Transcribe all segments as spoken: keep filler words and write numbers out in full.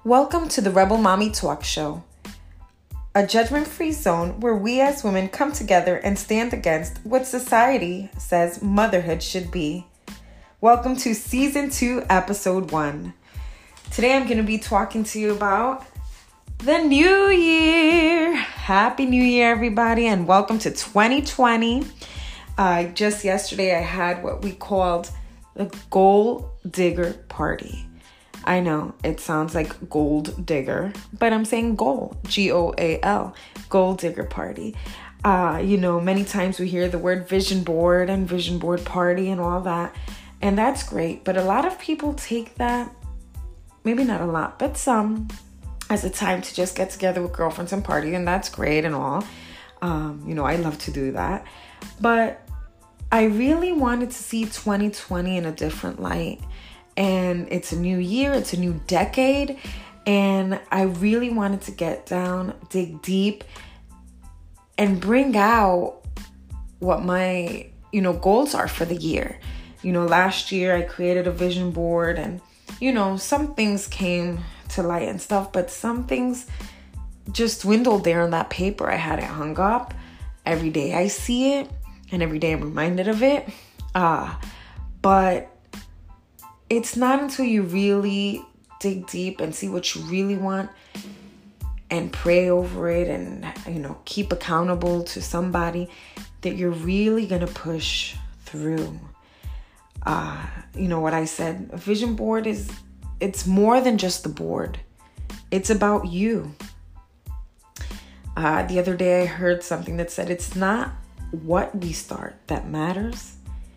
Welcome to the Rebel Mommy Talk Show, a judgment-free zone where we as women come together and stand against what society says motherhood should be. Welcome to Season two, Episode one. Today I'm going to be talking to you about the new year. Happy New Year, everybody, and welcome to twenty twenty. Uh, just yesterday I had what we called the Goal Digger Party. I know it sounds like gold digger, but I'm saying goal, G O A L, gold digger party. Uh, you know, many times we hear the word vision board and vision board party and all that, and that's great. But a lot of people take that, maybe not a lot, but some, as a time to just get together with girlfriends and party, and that's great and all. Um, you know, I love to do that. But I really wanted to see twenty twenty in a different light. And it's a new year, it's a new decade, and I really wanted to get down, dig deep, and bring out what my, you know, goals are for the year. You know, last year I created a vision board, and, you know, some things came to light and stuff, but some things just dwindled there on that paper. I had it hung up. Every day I see it, and every day I'm reminded of it. Uh, but it's not until you really dig deep and see what you really want and pray over it and, you know, keep accountable to somebody that you're really going to push through. Uh, you know what I said? A vision board is, it's more than just the board. It's about you. Uh, the other day I heard something that said it's not what we start that matters.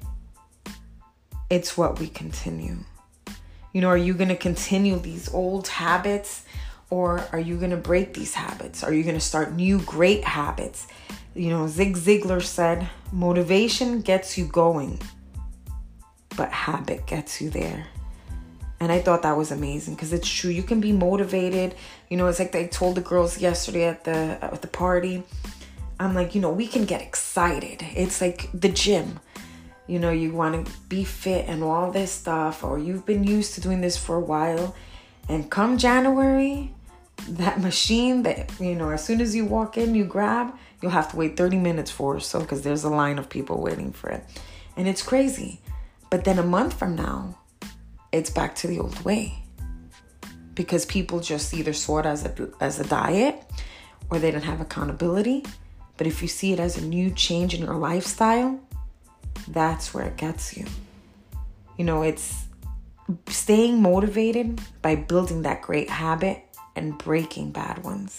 It's what we continue. You know, are you going to continue these old habits, or are you going to break these habits? Are you going to start new great habits? You know, Zig Ziglar said, motivation gets you going, but habit gets you there. And I thought that was amazing because it's true. You can be motivated. You know, it's like I told the girls yesterday at the at the party. I'm like, you know, we can get excited. It's like the gym. You know, you want to be fit and all this stuff, or you've been used to doing this for a while. And come January, that machine that, you know, as soon as you walk in, you grab, you'll have to wait thirty minutes for or so because there's a line of people waiting for it. And it's crazy. But then a month from now, it's back to the old way. Because people just either saw it as a, as a diet, or they didn't have accountability. But if you see it as a new change in your lifestyle, that's where it gets you. You know, it's staying motivated by building that great habit and breaking bad ones.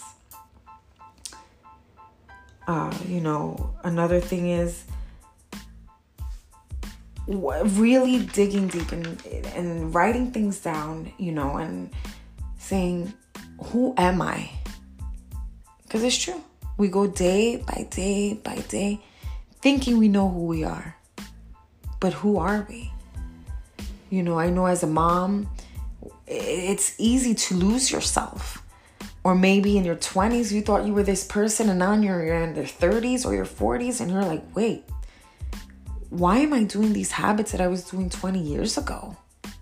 Uh, you know, another thing is really digging deep and, and writing things down, you know, and saying, who am I? Because it's true. We go day by day by day thinking we know who we are. But who are we? You know, I know as a mom, it's easy to lose yourself. Or maybe in your twenties, you thought you were this person, and now you're in your thirties or your forties, and you're like, wait, why am I doing these habits that I was doing twenty years ago?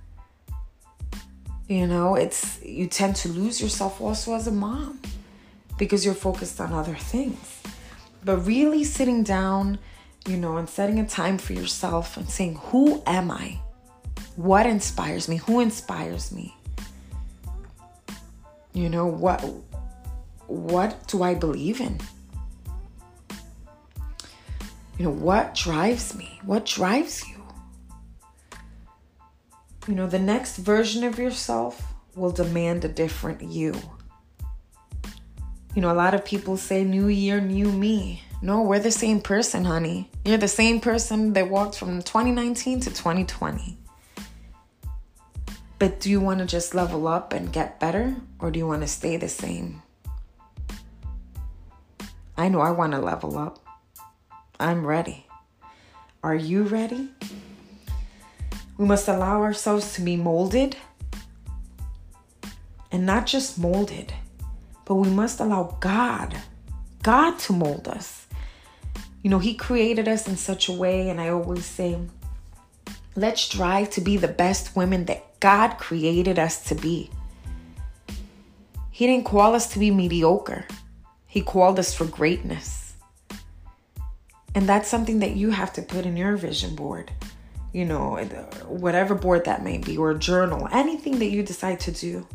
You know, it's, you tend to lose yourself also as a mom because you're focused on other things. But really sitting down, you know, and setting a time for yourself and saying, who am I? What inspires me? Who inspires me? You know, what, what do I believe in? You know, what drives me? What drives you? You know, the next version of yourself will demand a different you. You know, a lot of people say, new year, new me. No, we're the same person, honey. You're the same person that walked from twenty nineteen to twenty twenty. But do you want to just level up and get better? Or do you want to stay the same? I know I want to level up. I'm ready. Are you ready? We must allow ourselves to be molded. And not just molded, but we must allow God, God to mold us. You know, he created us in such a way, and I always say, let's strive to be the best women that God created us to be. He didn't call us to be mediocre. He called us for greatness. And that's something that you have to put in your vision board. You know, whatever board that may be, or a journal, anything that you decide to do.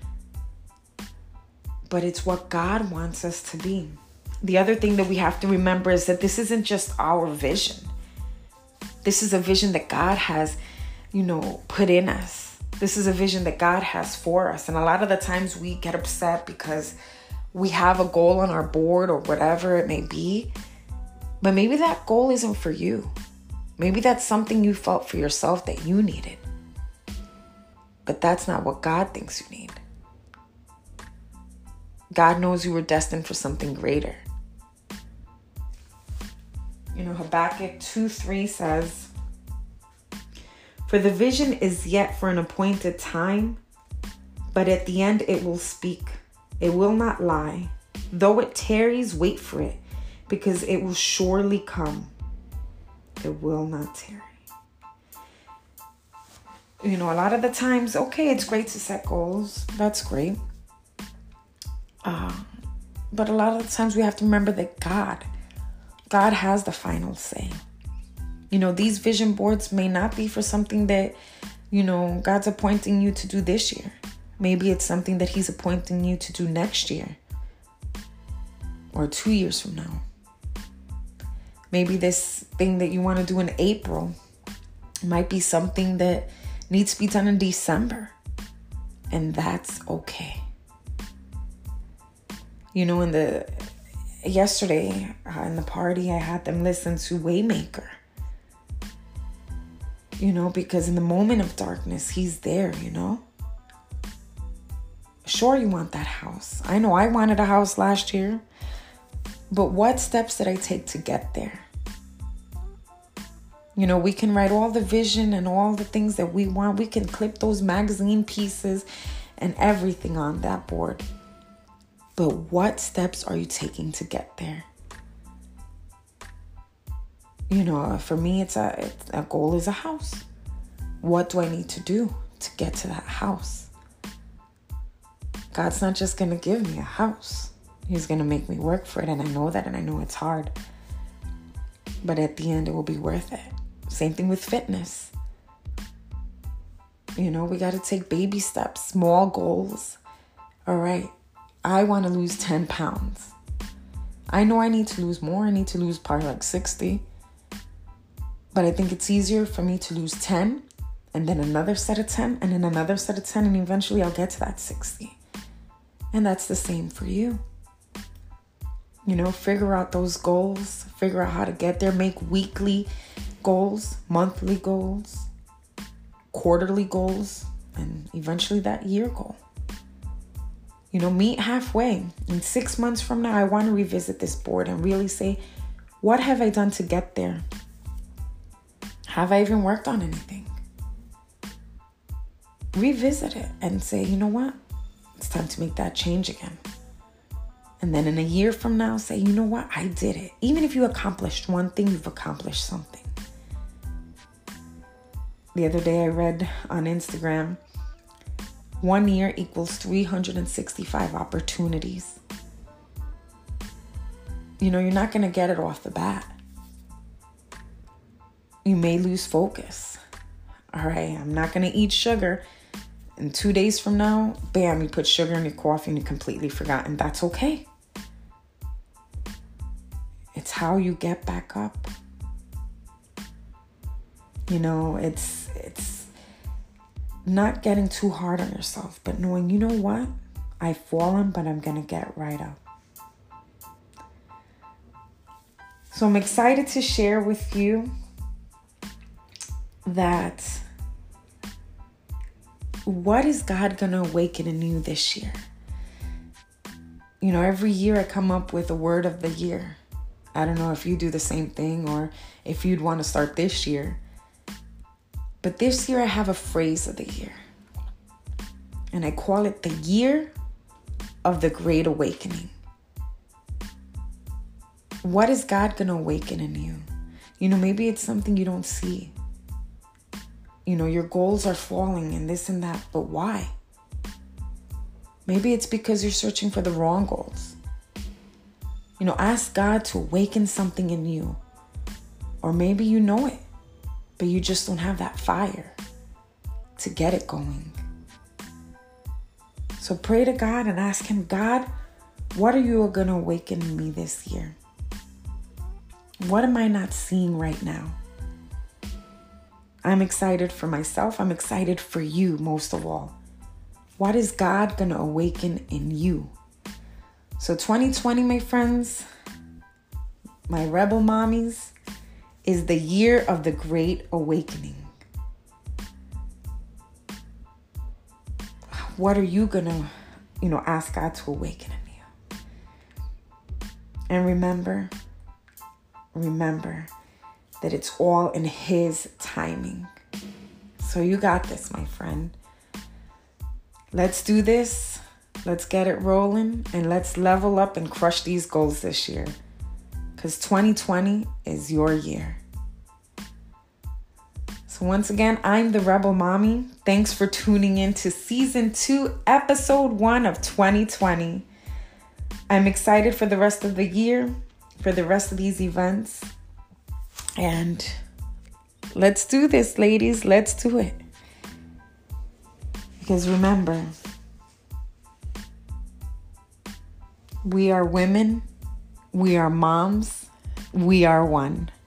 But it's what God wants us to be. The other thing that we have to remember is that this isn't just our vision. This is a vision that God has, you know, put in us. This is a vision that God has for us. And a lot of the times we get upset because we have a goal on our board or whatever it may be. But maybe that goal isn't for you. Maybe that's something you felt for yourself that you needed. But that's not what God thinks you need. God knows you were destined for something greater. You know, Habakkuk two three says, "For the vision is yet for an appointed time, but at the end it will speak. It will not lie. Though it tarries, wait for it, because it will surely come. It will not tarry." You know, a lot of the times, okay, it's great to set goals. That's great. Uh, but a lot of the times we have to remember that God, God has the final say. You know, these vision boards may not be for something that, you know, God's appointing you to do this year. Maybe it's something that He's appointing you to do next year or two years from now. Maybe this thing that you want to do in April might be something that needs to be done in December. And that's okay. You know, in the yesterday uh, in the party, I had them listen to Waymaker. You know, because in the moment of darkness, He's there, you know. Sure, you want that house. I know I wanted a house last year. But what steps did I take to get there? You know, we can write all the vision and all the things that we want. We can clip those magazine pieces and everything on that board. But what steps are you taking to get there? You know, for me, it's a, it's, a goal is a house. What do I need to do to get to that house? God's not just going to give me a house. He's going to make me work for it. And I know that, and I know it's hard. But at the end, it will be worth it. Same thing with fitness. You know, we got to take baby steps, small goals. All right. I want to lose ten pounds. I know I need to lose more. I need to lose probably like sixty. But I think it's easier for me to lose ten and then another set of ten and then another set of ten. And eventually I'll get to that sixty. And that's the same for you. You know, figure out those goals, figure out how to get there, make weekly goals, monthly goals, quarterly goals, and eventually that year goal. You know, meet halfway. In six months from now, I want to revisit this board and really say, what have I done to get there? Have I even worked on anything? Revisit it and say, you know what? It's time to make that change again. And then in a year from now, say, you know what? I did it. Even if you accomplished one thing, you've accomplished something. The other day I read on Instagram, one year equals three hundred sixty-five opportunities. You know, you're not going to get it off the bat. You may lose focus. All right, I'm not going to eat sugar. And two days from now, bam, you put sugar in your coffee and you completely forgot. And that's okay. It's how you get back up. You know, it's it's not getting too hard on yourself, but knowing, you know what? I've fallen, but I'm going to get right up. So I'm excited to share with you that what is God going to awaken in you this year? You know, every year I come up with a word of the year. I don't know if you do the same thing or if you'd want to start this year. But this year I have a phrase of the year. And I call it the year of the great awakening. What is God going to awaken in you? You know, maybe it's something you don't see. You know, your goals are falling and this and that, but why? Maybe it's because you're searching for the wrong goals. You know, ask God to awaken something in you. Or maybe you know it, but you just don't have that fire to get it going. So pray to God and ask him, God, what are you going to awaken in me this year? What am I not seeing right now? I'm excited for myself. I'm excited for you most of all. What is God going to awaken in you? So twenty twenty, my friends, my rebel mommies, is the year of the great awakening. What are you going to, you know, ask God to awaken in you? And remember, remember that it's all in his timing. So you got this, my friend. Let's do this. Let's get it rolling and let's level up and crush these goals this year. Because twenty twenty is your year. So once again, I'm the Rebel Mommy. Thanks for tuning in to season two, episode one of twenty twenty. I'm excited for the rest of the year, for the rest of these events. And let's do this, ladies. Let's do it. Because remember, we are women, we are moms, we are one.